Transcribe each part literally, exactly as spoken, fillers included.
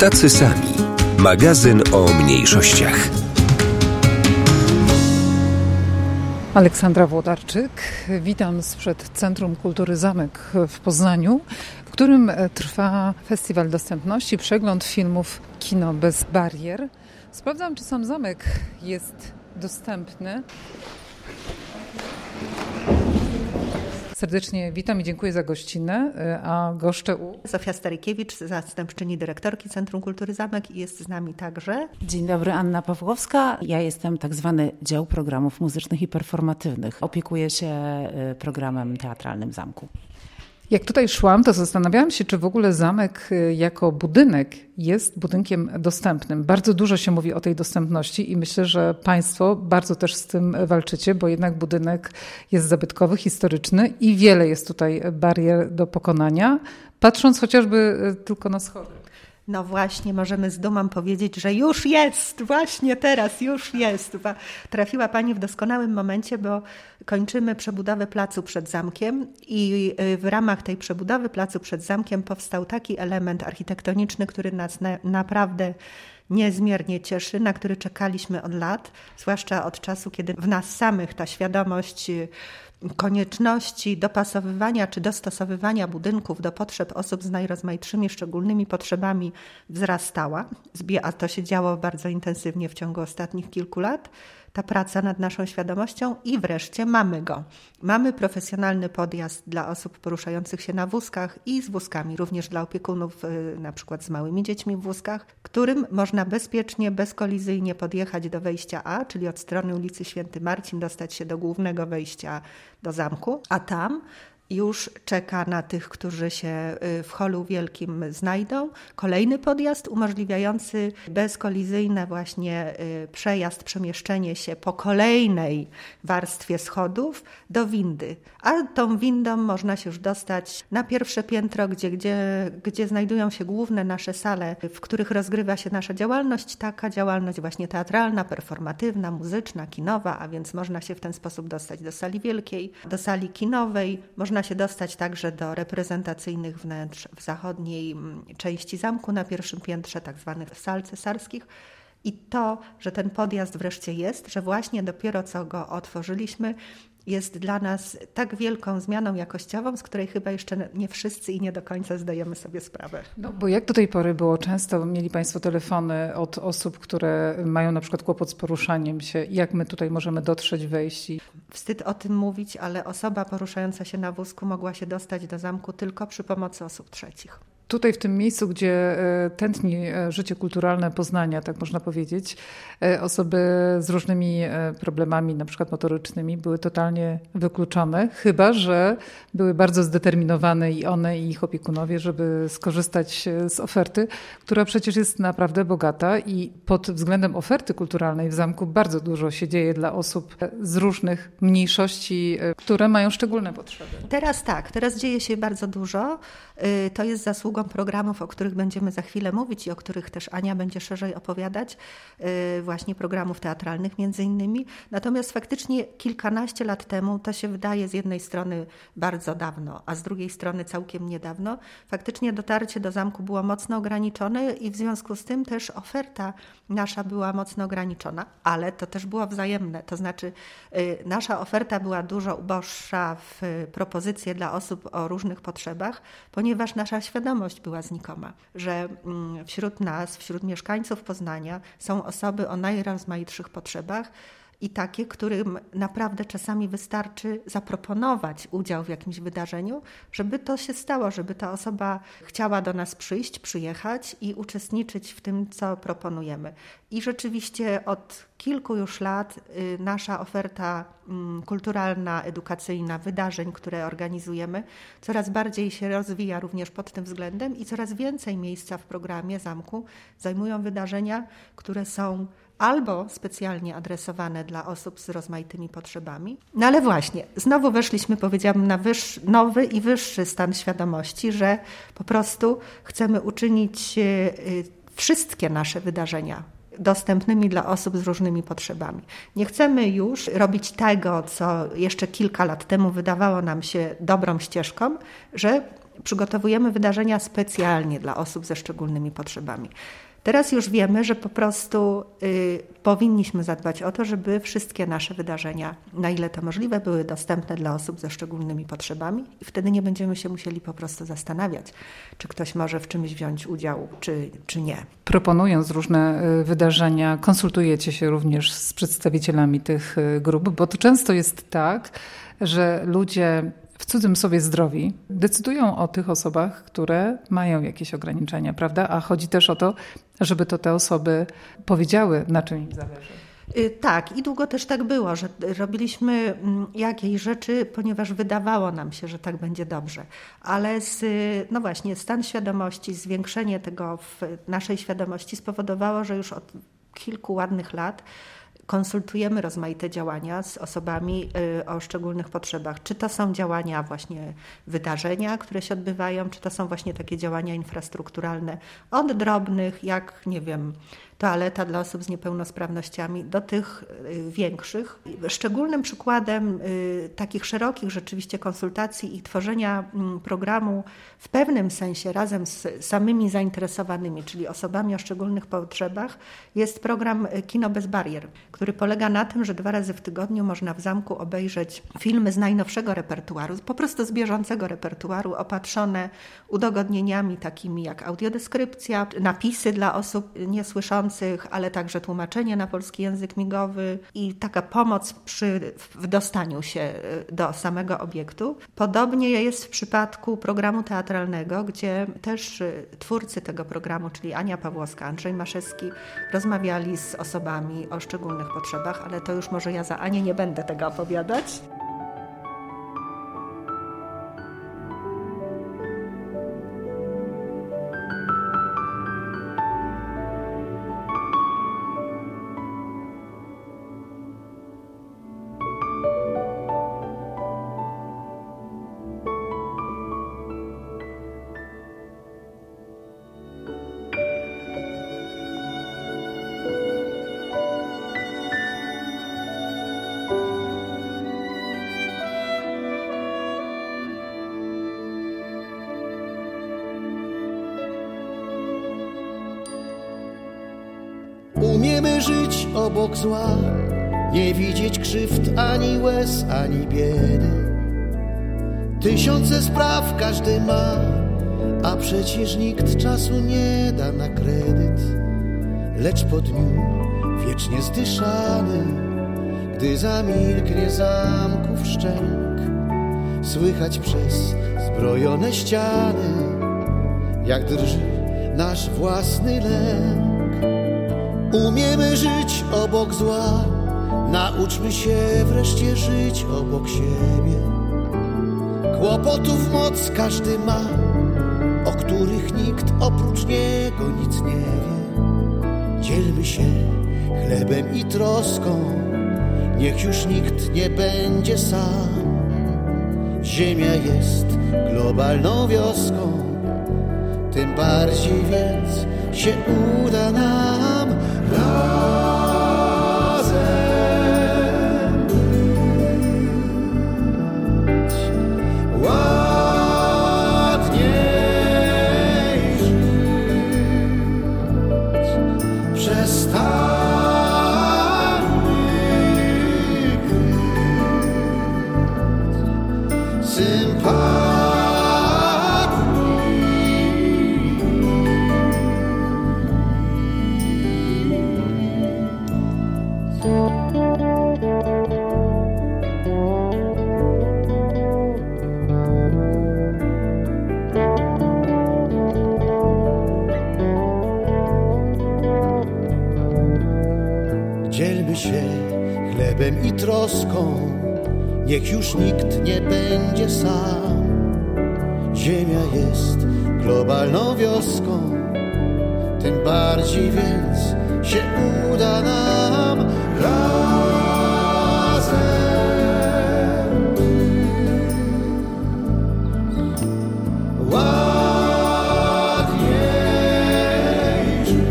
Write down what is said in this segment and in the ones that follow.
Tacy sami. Magazyn o mniejszościach. Aleksandra Włodarczyk. Witam sprzed Centrum Kultury Zamek w Poznaniu, w którym trwa Festiwal Dostępności, przegląd filmów Kino bez barier. Sprawdzam, czy sam zamek jest dostępny. Serdecznie witam i dziękuję za gościnę, a goszczę u... Zofia Starykiewicz, zastępczyni dyrektorki Centrum Kultury Zamek i jest z nami także... Dzień dobry, Anna Pawłowska. Ja jestem tak zwany dział programów muzycznych i performatywnych. Opiekuję się programem teatralnym zamku. Jak tutaj szłam, to zastanawiałam się, czy w ogóle zamek jako budynek jest budynkiem dostępnym. Bardzo dużo się mówi o tej dostępności i myślę, że Państwo bardzo też z tym walczycie, bo jednak budynek jest zabytkowy, historyczny i wiele jest tutaj barier do pokonania, patrząc chociażby tylko na schody. No właśnie, możemy z dumą powiedzieć, że już jest, właśnie teraz już jest. Trafiła Pani w doskonałym momencie, bo kończymy przebudowę placu przed zamkiem i w ramach tej przebudowy placu przed zamkiem powstał taki element architektoniczny, który nas na, naprawdę niezmiernie cieszy, na który czekaliśmy od lat, zwłaszcza od czasu, kiedy w nas samych ta świadomość konieczności dopasowywania czy dostosowywania budynków do potrzeb osób z najrozmaitszymi, szczególnymi potrzebami wzrastała, a to się działo bardzo intensywnie w ciągu ostatnich kilku lat, ta praca nad naszą świadomością i wreszcie mamy go. Mamy profesjonalny podjazd dla osób poruszających się na wózkach i z wózkami, również dla opiekunów na przykład z małymi dziećmi w wózkach, którym można bezpiecznie, bezkolizyjnie podjechać do wejścia A, czyli od strony ulicy Święty Marcin, dostać się do głównego wejścia do zamku, a tam już czeka na tych, którzy się w holu wielkim znajdą, kolejny podjazd umożliwiający bezkolizyjne właśnie przejazd, przemieszczenie się po kolejnej warstwie schodów do windy. A tą windą można się już dostać na pierwsze piętro, gdzie, gdzie, gdzie znajdują się główne nasze sale, w których rozgrywa się nasza działalność, taka działalność właśnie teatralna, performatywna, muzyczna, kinowa, a więc można się w ten sposób dostać do sali wielkiej, do sali kinowej, można się dostać także do reprezentacyjnych wnętrz w zachodniej części zamku na pierwszym piętrze, tak zwanych sal cesarskich. I to, że ten podjazd wreszcie jest, że właśnie dopiero co go otworzyliśmy, jest dla nas tak wielką zmianą jakościową, z której chyba jeszcze nie wszyscy i nie do końca zdajemy sobie sprawę. No bo jak do tej pory było często, mieli Państwo telefony od osób, które mają na przykład kłopot z poruszaniem się. Jak my tutaj możemy dotrzeć, wejść? I... Wstyd o tym mówić, ale osoba poruszająca się na wózku mogła się dostać do zamku tylko przy pomocy osób trzecich. Tutaj w tym miejscu, gdzie tętni życie kulturalne Poznania, tak można powiedzieć, osoby z różnymi problemami, na przykład motorycznymi, były totalnie wykluczone, chyba że były bardzo zdeterminowane i one, i ich opiekunowie, żeby skorzystać z oferty, która przecież jest naprawdę bogata i pod względem oferty kulturalnej w zamku bardzo dużo się dzieje dla osób z różnych mniejszości, które mają szczególne potrzeby. Teraz tak, teraz dzieje się bardzo dużo. To jest zasługą programów, o których będziemy za chwilę mówić i o których też Ania będzie szerzej opowiadać, właśnie programów teatralnych między innymi. Natomiast faktycznie kilkanaście lat temu, to się wydaje z jednej strony bardzo dawno, a z drugiej strony całkiem niedawno, faktycznie dotarcie do zamku było mocno ograniczone i w związku z tym też oferta nasza była mocno ograniczona, ale to też było wzajemne. To znaczy nasza oferta była dużo uboższa w propozycje dla osób o różnych potrzebach, ponieważ nasza świadomość była znikoma, że wśród nas, wśród mieszkańców Poznania są osoby o najrozmaitszych potrzebach i takie, którym naprawdę czasami wystarczy zaproponować udział w jakimś wydarzeniu, żeby to się stało, żeby ta osoba chciała do nas przyjść, przyjechać i uczestniczyć w tym, co proponujemy. I rzeczywiście od kilku już lat nasza oferta kulturalna, edukacyjna, wydarzeń, które organizujemy, coraz bardziej się rozwija również pod tym względem i coraz więcej miejsca w programie zamku zajmują wydarzenia, które są albo specjalnie adresowane dla osób z rozmaitymi potrzebami. No ale właśnie, znowu weszliśmy, powiedziałabym, na wyższy, nowy i wyższy stan świadomości, że po prostu chcemy uczynić wszystkie nasze wydarzenia dostępnymi dla osób z różnymi potrzebami. Nie chcemy już robić tego, co jeszcze kilka lat temu wydawało nam się dobrą ścieżką, że przygotowujemy wydarzenia specjalnie dla osób ze szczególnymi potrzebami. Teraz już wiemy, że po prostu y, powinniśmy zadbać o to, żeby wszystkie nasze wydarzenia, na ile to możliwe, były dostępne dla osób ze szczególnymi potrzebami i wtedy nie będziemy się musieli po prostu zastanawiać, czy ktoś może w czymś wziąć udział, czy, czy nie. Proponując różne wydarzenia, konsultujecie się również z przedstawicielami tych grup, bo to często jest tak, że ludzie w cudzym sobie zdrowi decydują o tych osobach, które mają jakieś ograniczenia, prawda? A chodzi też o to, żeby to te osoby powiedziały, na czym im zależy. Tak, i długo też tak było, że robiliśmy jakieś rzeczy, ponieważ wydawało nam się, że tak będzie dobrze. Ale z, no właśnie, stan świadomości, zwiększenie tego w naszej świadomości spowodowało, że już od kilku ładnych lat konsultujemy rozmaite działania z osobami o szczególnych potrzebach. Czy to są działania właśnie wydarzenia, które się odbywają, czy to są właśnie takie działania infrastrukturalne od drobnych, jak nie wiem, toaleta dla osób z niepełnosprawnościami, do tych większych. Szczególnym przykładem takich szerokich rzeczywiście konsultacji i tworzenia programu w pewnym sensie razem z samymi zainteresowanymi, czyli osobami o szczególnych potrzebach, jest program Kino bez barier, który polega na tym, że dwa razy w tygodniu można w zamku obejrzeć filmy z najnowszego repertuaru, po prostu z bieżącego repertuaru, opatrzone udogodnieniami takimi jak audiodeskrypcja, napisy dla osób niesłyszących, ale także tłumaczenie na polski język migowy i taka pomoc przy, w dostaniu się do samego obiektu. Podobnie jest w przypadku programu teatralnego, gdzie też twórcy tego programu, czyli Ania Pawłowska, Andrzej Maszewski, rozmawiali z osobami o szczególnych potrzebach, ale to już może ja za Anię nie będę tego opowiadać. Umiemy żyć obok zła, nie widzieć krzywd ani łez, ani biedy. Tysiące spraw każdy ma, a przecież nikt czasu nie da na kredyt. Lecz po dniu wiecznie zdyszany, gdy zamilknie zamków szczęk, słychać przez zbrojone ściany, jak drży nasz własny lęk. Umiemy żyć obok zła, nauczmy się wreszcie żyć obok siebie. Kłopotów moc każdy ma, o których nikt oprócz niego nic nie wie. Dzielmy się chlebem i troską, niech już nikt nie będzie sam. Ziemia jest globalną wioską, tym bardziej więc się uda nam razem być ładniej żyć. Przestańmy kryć sympatię. Dzielmy się chlebem i troską, niech już nikt nie będzie sam. Ziemia jest globalną wioską, tym bardziej więc się uda nam razem ładniej żyć.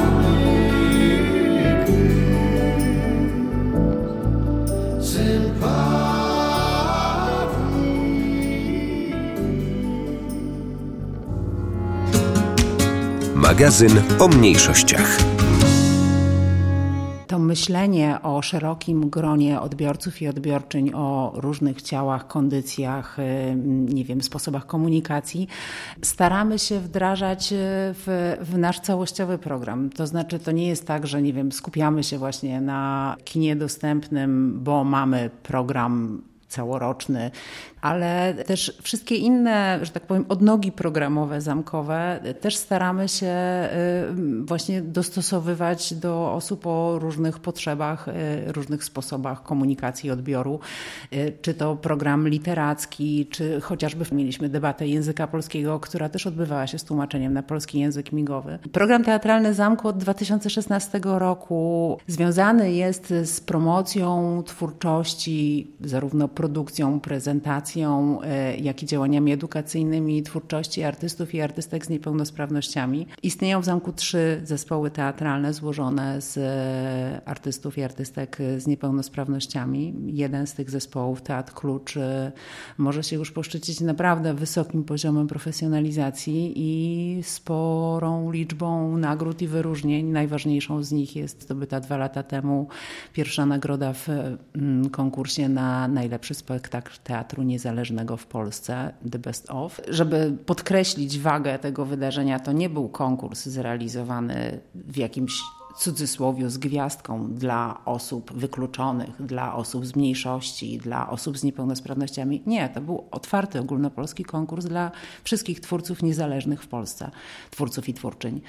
Przestańmy kryć sympatię. Magazyn o mniejszościach. To myślenie o szerokim gronie odbiorców i odbiorczyń, o różnych ciałach, kondycjach, nie wiem, sposobach komunikacji, staramy się wdrażać w, w nasz całościowy program. To znaczy, to nie jest tak, że nie wiem, skupiamy się właśnie na kinie dostępnym, bo mamy program całoroczny, ale też wszystkie inne, że tak powiem, odnogi programowe, zamkowe też staramy się właśnie dostosowywać do osób o różnych potrzebach, różnych sposobach komunikacji i odbioru. Czy to program literacki, czy chociażby mieliśmy debatę języka polskiego, która też odbywała się z tłumaczeniem na polski język migowy. Program teatralny Zamku od dwa tysiące szesnastego roku związany jest z promocją twórczości, zarówno produkcją, prezentacją, jak i działaniami edukacyjnymi twórczości artystów i artystek z niepełnosprawnościami. Istnieją w Zamku trzy zespoły teatralne złożone z artystów i artystek z niepełnosprawnościami. Jeden z tych zespołów, Teatr Klucz, może się już poszczycić naprawdę wysokim poziomem profesjonalizacji i sporą liczbą nagród i wyróżnień. Najważniejszą z nich jest zdobyta dwa lata temu pierwsza nagroda w konkursie na najlepszy spektakl teatru niezależnego w Polsce, The Best Of. Żeby podkreślić wagę tego wydarzenia, to nie był konkurs zrealizowany w jakimś cudzysłowiu z gwiazdką dla osób wykluczonych, dla osób z mniejszości, dla osób z niepełnosprawnościami. Nie, to był otwarty ogólnopolski konkurs dla wszystkich twórców niezależnych w Polsce, twórców i twórczyń.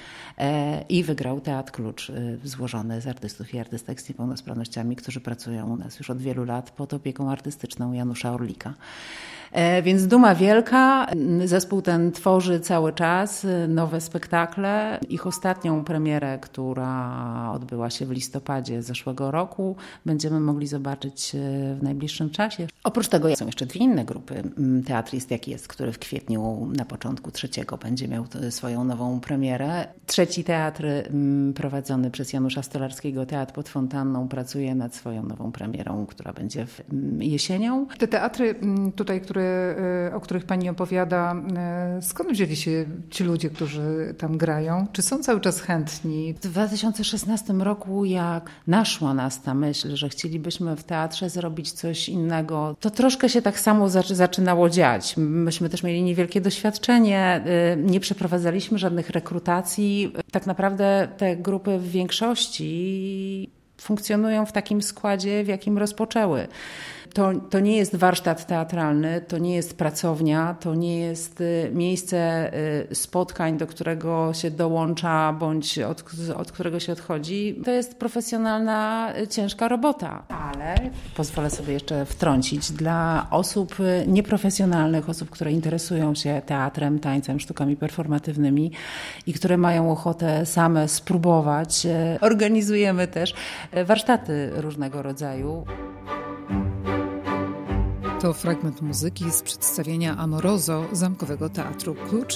I wygrał Teatr Klucz, złożony z artystów i artystek z niepełnosprawnościami, którzy pracują u nas już od wielu lat pod opieką artystyczną Janusza Orlika. Więc duma wielka. Zespół ten tworzy cały czas nowe spektakle. Ich ostatnią premierę, która odbyła się w listopadzie zeszłego roku, będziemy mogli zobaczyć w najbliższym czasie. Oprócz tego są jeszcze dwie inne grupy. Teatr Jest Jak Jest, który w kwietniu na początku trzeciego będzie miał swoją nową premierę. Trzeci teatr prowadzony przez Janusza Stolarskiego, Teatr pod Fontanną, pracuje nad swoją nową premierą, która będzie w jesienią. Te teatry tutaj, które o których pani opowiada, skąd wzięli się ci ludzie, którzy tam grają? Czy są cały czas chętni? W dwa tysiące szesnastym roku, jak naszła nas ta myśl, że chcielibyśmy w teatrze zrobić coś innego, to troszkę się tak samo zaczynało dziać. Myśmy też mieli niewielkie doświadczenie, nie przeprowadzaliśmy żadnych rekrutacji. Tak naprawdę te grupy w większości funkcjonują w takim składzie, w jakim rozpoczęły. To, to nie jest warsztat teatralny, to nie jest pracownia, to nie jest miejsce spotkań, do którego się dołącza bądź od, od którego się odchodzi. To jest profesjonalna, ciężka robota. Ale pozwolę sobie jeszcze wtrącić, dla osób nieprofesjonalnych, osób, które interesują się teatrem, tańcem, sztukami performatywnymi i które mają ochotę same spróbować, organizujemy też warsztaty różnego rodzaju. To fragment muzyki z przedstawienia Amoroso Zamkowego Teatru Klucz.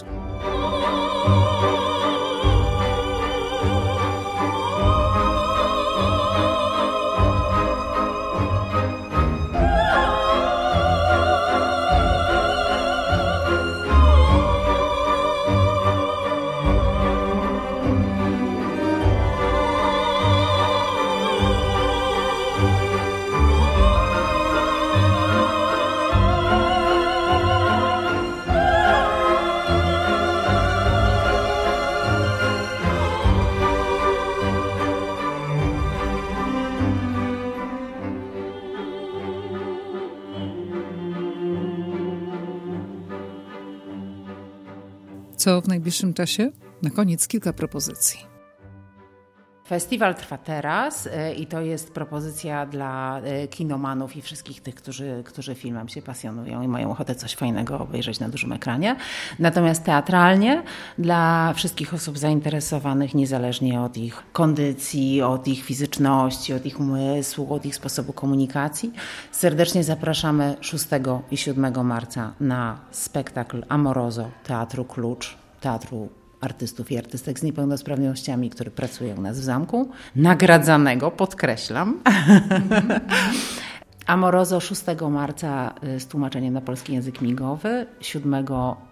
Co w najbliższym czasie? Na koniec kilka propozycji. Festiwal trwa teraz i to jest propozycja dla kinomanów i wszystkich tych, którzy, którzy filmem się pasjonują i mają ochotę coś fajnego obejrzeć na dużym ekranie. Natomiast teatralnie dla wszystkich osób zainteresowanych, niezależnie od ich kondycji, od ich fizyczności, od ich umysłu, od ich sposobu komunikacji, serdecznie zapraszamy szóstego i siódmego marca na spektakl Amoroso Teatru Klucz, teatru artystów i artystek z niepełnosprawnościami, który pracuje u nas w zamku, nagradzanego, podkreślam. Mm-hmm. Amoroso szóstego marca z tłumaczeniem na polski język migowy, siódmego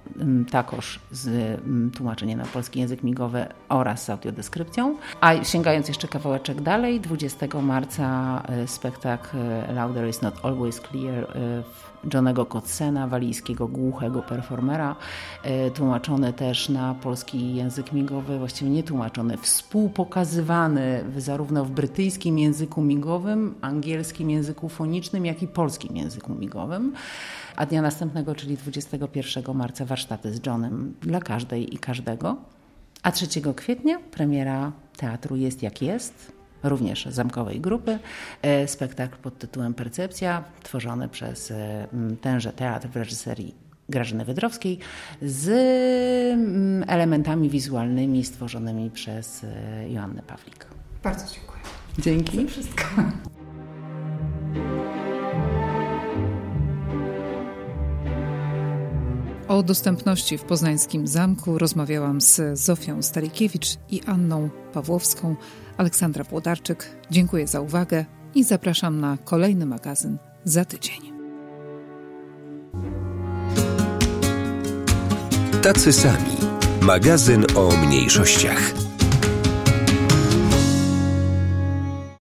takoż z tłumaczeniem na polski język migowy oraz z audiodeskrypcją. A sięgając jeszcze kawałeczek dalej, dwudziestego marca spektakl Louder is not always clear Johnego Kotsena, walijskiego głuchego performera, tłumaczony też na polski język migowy, właściwie nie tłumaczony, współpokazywany zarówno w brytyjskim języku migowym, angielskim języku fonicznym, jak i polskim języku migowym. A dnia następnego, czyli dwudziestego pierwszego marca, warsztaty z Johnem dla każdej i każdego. A trzeciego kwietnia premiera teatru Jest jak jest, również zamkowej grupy. Spektakl pod tytułem Percepcja, tworzony przez tenże teatr w reżyserii Grażyny Wydrowskiej z elementami wizualnymi stworzonymi przez Joannę Pawlik. Bardzo dziękuję. Dzięki. Za wszystko. O dostępności w poznańskim zamku rozmawiałam z Zofią Starikiewicz i Anną Pawłowską. Aleksandra Włodarczyk. Dziękuję za uwagę i zapraszam na kolejny magazyn za tydzień. Tacy sami. Magazyn o mniejszościach.